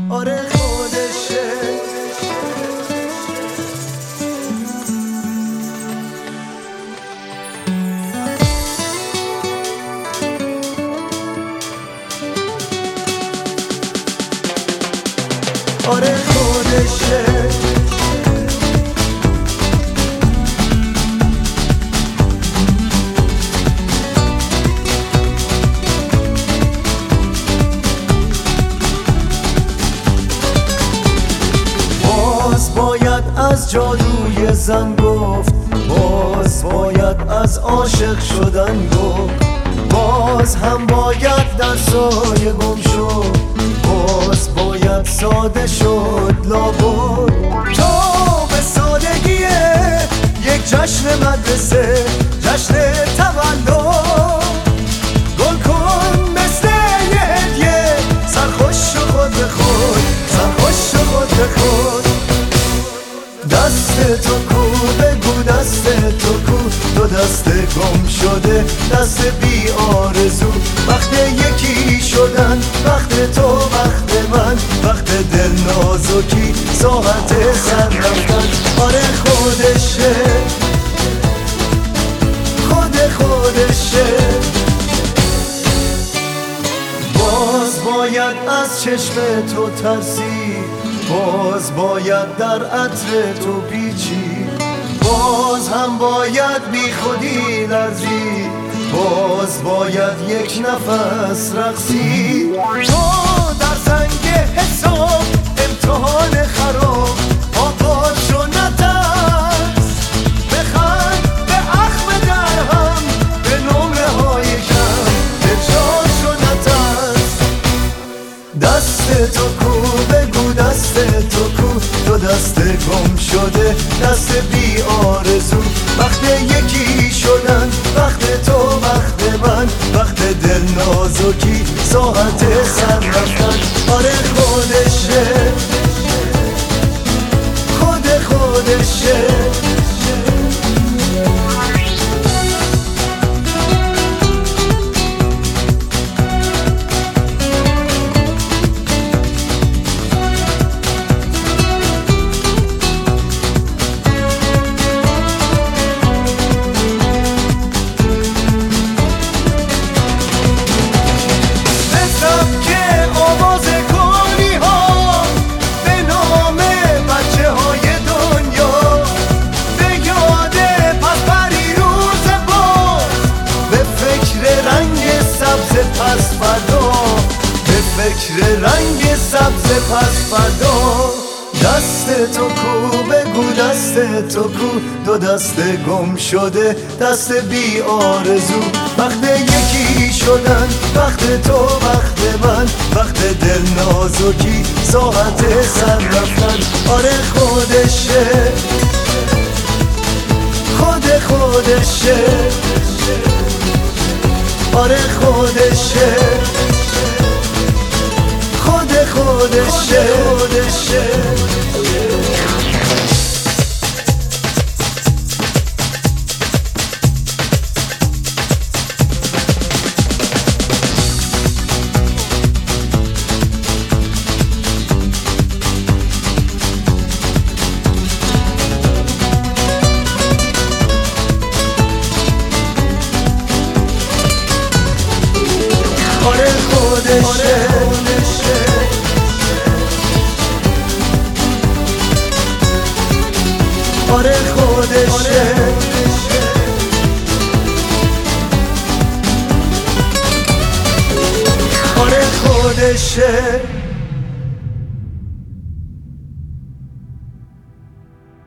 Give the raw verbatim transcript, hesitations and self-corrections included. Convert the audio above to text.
آره خودشه. آره خودشه. باز باید از جادوی زن گفت، باز باید از عاشق شدن گفت، باز هم باید در سایه گم شد، باز باید ساده شد لابد. تو به سادگی یک جشن مدرسه، جشن تولد، گل کن مثل یه هدیه، سرخوش شو خود به خود، سرخوش شو خود به خود. دست تو کو بگو دست تو کو، دو دست گم شده، دست بی آرزو. وقت یکی شدن، وقت تو وقت من، وقت دل نازکی، ساعت سر رفتن. آره خودشه، خود خودشه. باز باید از چشم تو ترسید، باز باید در عطر تو پیچید، باز هم باید بی خودی لرزید، باز باید یک نفس رقصید. تو در سنگ حساب امتحان خراب، آباد شو نترس، بخند به اخم درهم، به نمره های کم، به جا شو نترس. دست تو کو بگو دست تو کو، دو دست گم شده، دست بی آرزو. وقت یکی شدن، وقت تو وقت من، وقت دل نازکی، ساعت سر رفتن. آره خودشه، خود خودشه. فکر رنگ سبز پس فردا. دست تو کو بگو دست تو کو، دو دست گم شده، دست بی آرزو. وقت یکی شدن، وقت تو وقت من، وقت دل نازکی، ساعت سر رفتن. آره خودشه، خود خودشه. آره خودشه، خود خودشه، خودشه. آره خودشه، آره خودشه. آره خودشه.